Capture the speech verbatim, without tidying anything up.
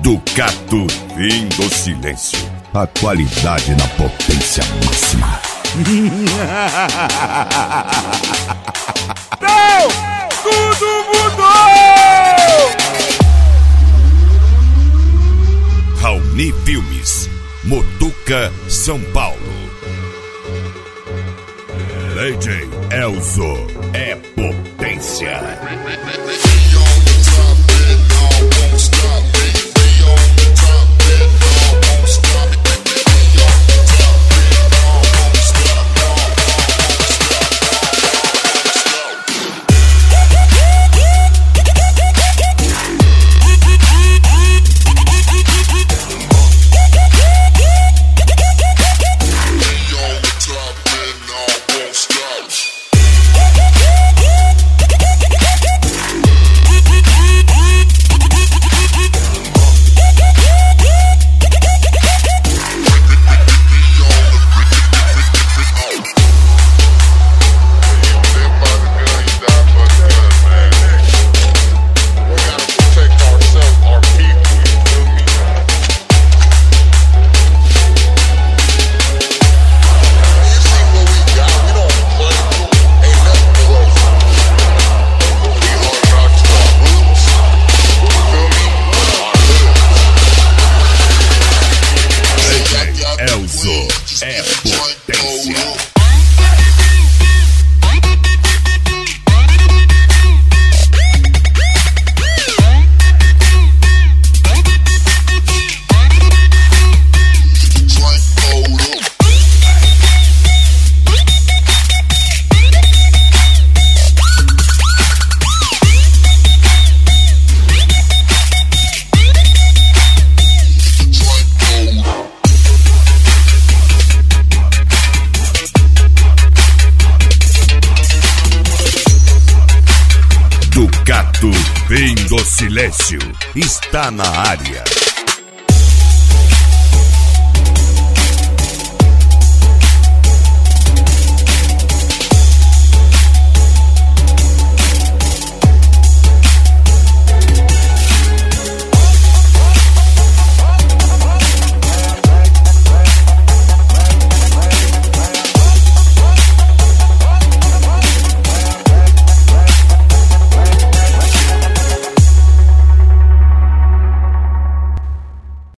Ducato, fim do silêncio. A qualidade na potência máxima. Não! Tudo mudou! Raoni Filmes, Motuca, São Paulo. D J Elzo é potência. Elzo é potência. Ducato, fim do silêncio, está na área.